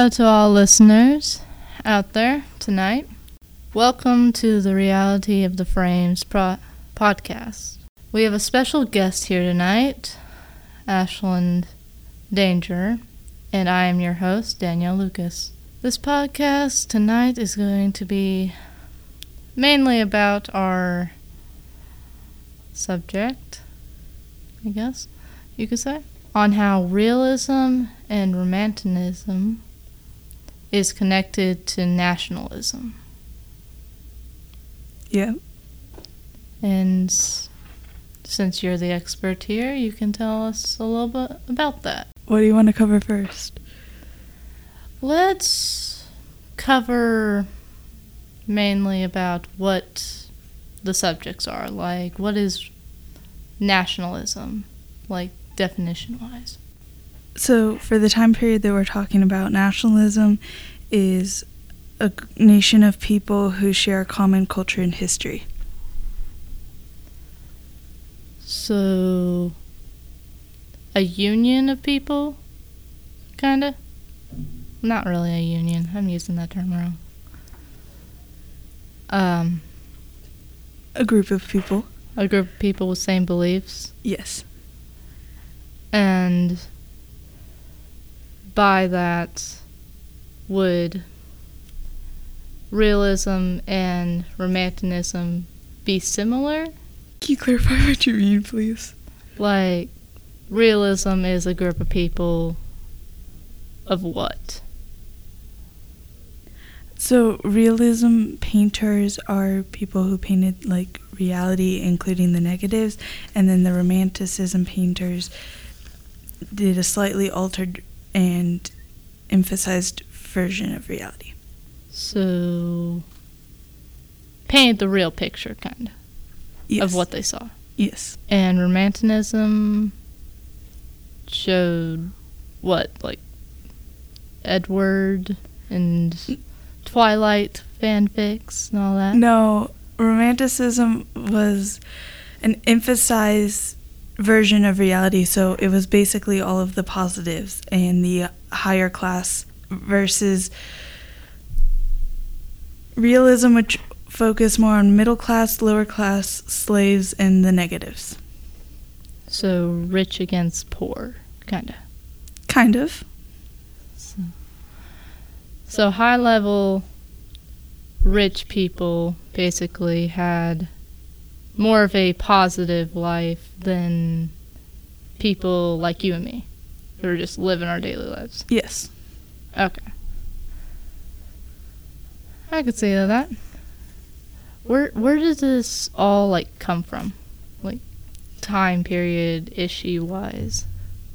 Hello to all listeners out there tonight. Welcome to the Reality of the Frames podcast. We have a special guest here tonight, Ashland Danger, and I am your host, Danielle Lucas. This podcast tonight is going to be mainly about our subject, I guess you could say, on how realism and romanticism is connected to nationalism. Yeah. And since you're the expert here, you can tell us a little bit about that. What do you want to cover first? Let's cover mainly about what the subjects are. Like, what is nationalism, like, definition-wise? So, for the time period that we're talking about, nationalism is a nation of people who share a common culture and history. So, a union of people, kinda? Not really a union. I'm using that term wrong. A group of people. A group of people with same beliefs. Yes. And by that, would realism and romanticism be similar? Can you clarify what you mean, please? Like, realism is a group of people of what? So, realism painters are people who painted, like, reality, including the negatives, and then the romanticism painters did a slightly altered and emphasized version of reality. So, painted the real picture, kind of, Yes. of what they saw. Yes. And romanticism showed what, like Edward and Twilight fanfics and all that? No, romanticism was an emphasized version of reality, so it was basically all of the positives and the higher class, versus realism, which focused more on middle class, lower class, slaves, and the negatives. So rich against poor, kind of. Kind of. So high level rich people basically had more of a positive life than people like you and me who are just living our daily lives. Yes. Okay. I could see that. Where does this all, like, come from? Like, time period, issue-wise?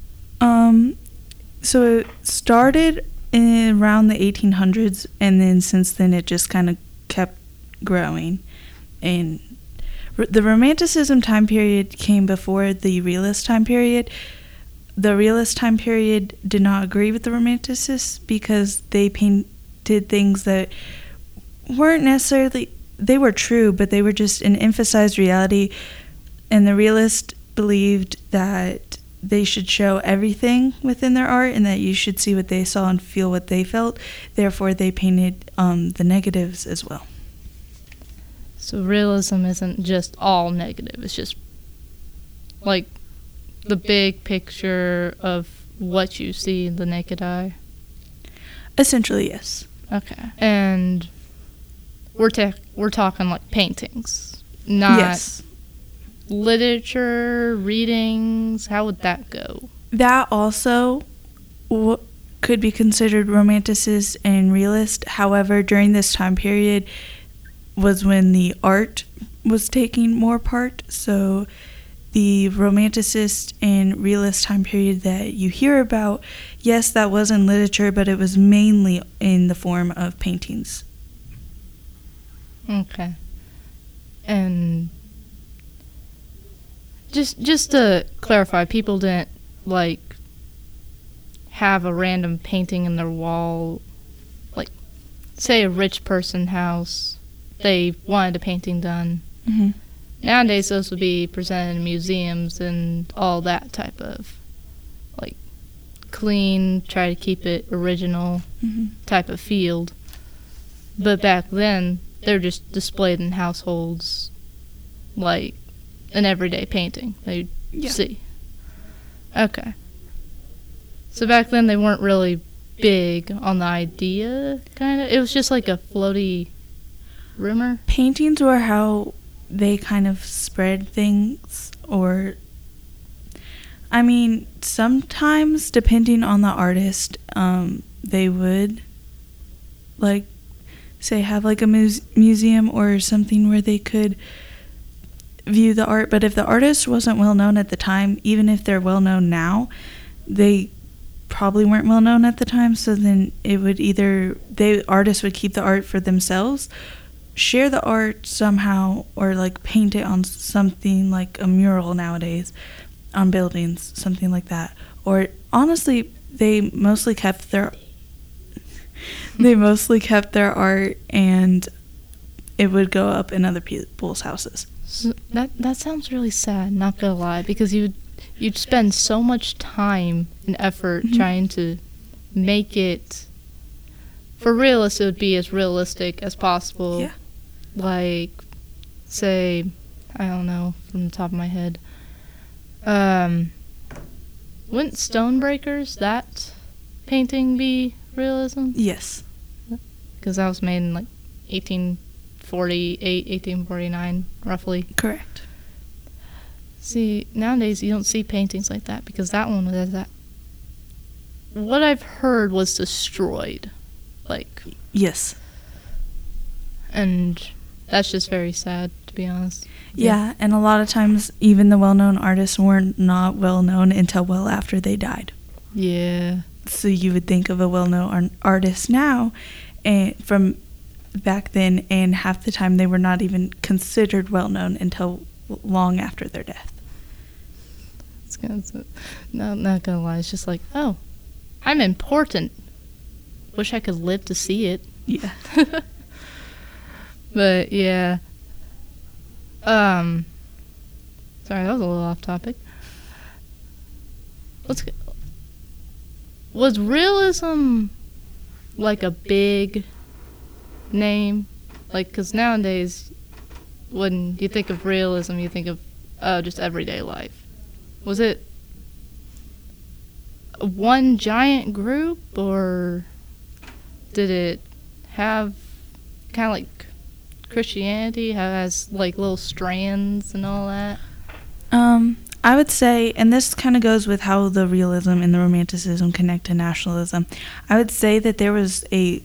So it started in around the 1800s, and then since then it just kind of kept growing. And the Romanticism time period came before the Realist time period. The Realist time period did not agree with the Romanticists because they painted things that weren't necessarily, they were true, but they were just an emphasized reality. And the Realist believed that they should show everything within their art and that you should see what they saw and feel what they felt. Therefore, they painted the negatives as well. So realism isn't just all negative. It's just, like, the big picture of what you see in the naked eye. Essentially, yes. Okay. And we're talking, like, paintings, not Yes. literature, readings. How would that go? That also could be considered romanticist and realist. However, during this time period was when the art was taking more part. So the romanticist and realist time period that you hear about, yes, that was in literature, but it was mainly in the form of paintings. Okay. And just to clarify, people didn't, like, have a random painting in their wall, like, say a rich person house, they wanted a painting done. Mm-hmm. Nowadays, those would be presented in museums and all that type of, like, clean, try to keep it original type of field. But back then, they're just displayed in households like an everyday painting that you'd see. Okay. So back then, they weren't really big on the idea, kind of. It was just like a floaty rumor. Paintings were how they kind of spread things, or I mean, sometimes depending on the artist, they would like say have like a museum or something where they could view the art. But if the artist wasn't well known at the time, even if they're well known now, they probably weren't well known at the time. So then it would either artists would keep the art for themselves, share the art somehow, or like paint it on something like a mural nowadays on buildings, something like that. Or honestly, they mostly kept their art, and it would go up in other people's houses. So that sounds really sad, not gonna lie, because you'd spend so much time and effort trying to make it, for realists, it would be as realistic as possible. Yeah. Like, say, I don't know, from the top of my head, wouldn't Stonebreakers, that painting, be realism? Yes. Because that was made in like 1848, 1849, roughly. Correct. See, nowadays you don't see paintings like that, because that one was that. What I've heard was destroyed, like. Yes. And that's just very sad, to be honest. Yeah, and a lot of times even the well-known artists were not well-known until well after they died. Yeah. So you would think of a well-known artist now, and from back then, and half the time they were not even considered well-known until long after their death. It's kind of, not gonna lie, it's just like, oh, I'm important. Wish I could live to see it. Yeah. But yeah. Sorry, that was a little off topic. Was realism like a big name? Like, because nowadays, when you think of realism, you think of just everyday life. Was it one giant group, or did it have kind of like Christianity, has like little strands and all that? I would say, and this kind of goes with how the realism and the romanticism connect to nationalism, I would say that there was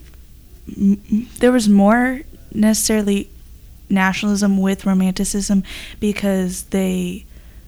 more necessarily nationalism with romanticism, because they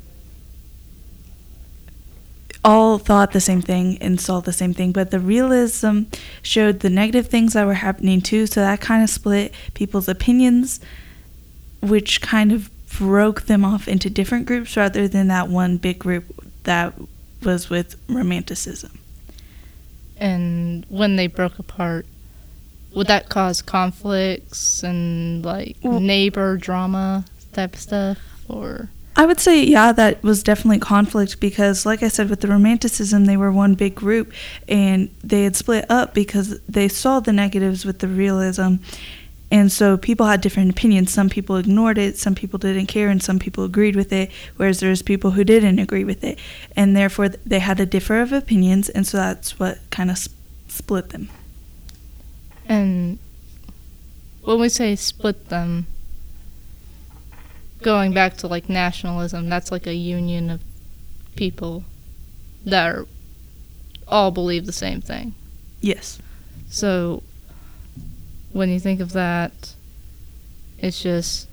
all thought the same thing and saw the same thing, but the realism showed the negative things that were happening too, so that kind of split people's opinions, which kind of broke them off into different groups rather than that one big group that was with romanticism. And when they broke apart, would that cause conflicts and like neighbor drama type of stuff, or? I would say, yeah, that was definitely conflict, because like I said, with the romanticism, they were one big group, and they had split up because they saw the negatives with the realism, and so people had different opinions. Some people ignored it, some people didn't care, and some people agreed with it, whereas there's people who didn't agree with it, and therefore they had a differ of opinions, and so that's what kind of split them. And when we say split them, going back to like nationalism, that's like a union of people that all believe the same thing. Yes. So when you think of that, it's just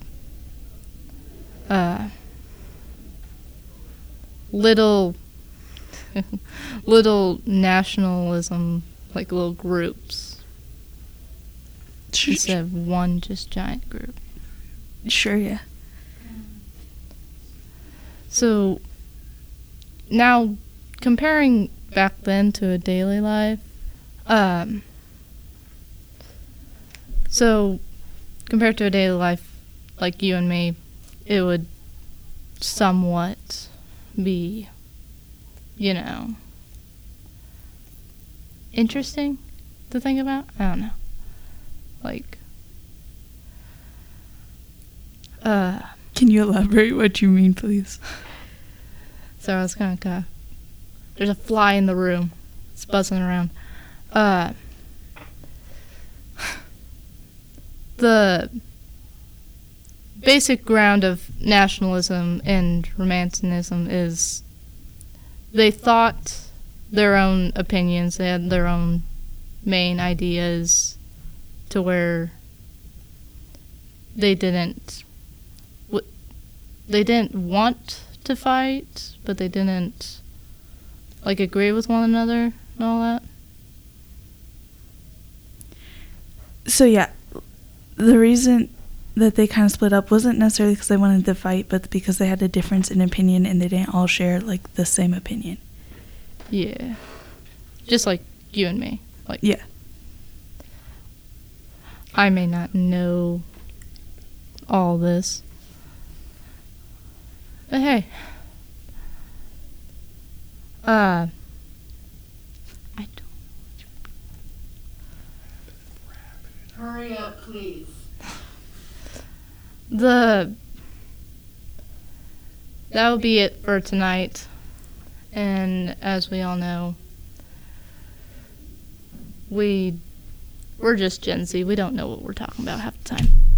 little nationalism, like little groups, instead of one just giant group. Sure, yeah. So now, comparing back then to a daily life, so compared to a daily life like you and me, it would somewhat be, interesting to think about. I don't know. Like, Can you elaborate what you mean, please? so I was kind of, there's a fly in the room. It's buzzing around. The basic ground of nationalism and romanticism is they thought their own opinions, they had their own main ideas to where they didn't want to fight, but they didn't like agree with one another and all that. So yeah, the reason that they kind of split up wasn't necessarily because they wanted to fight, but because they had a difference in opinion and they didn't all share like the same opinion. Yeah. Just like you and me. Like, yeah. I may not know all this. But hey. I don't know. Hurry up, please. That will be it for tonight. And as we all know, we're just Gen Z. We don't know what we're talking about half the time.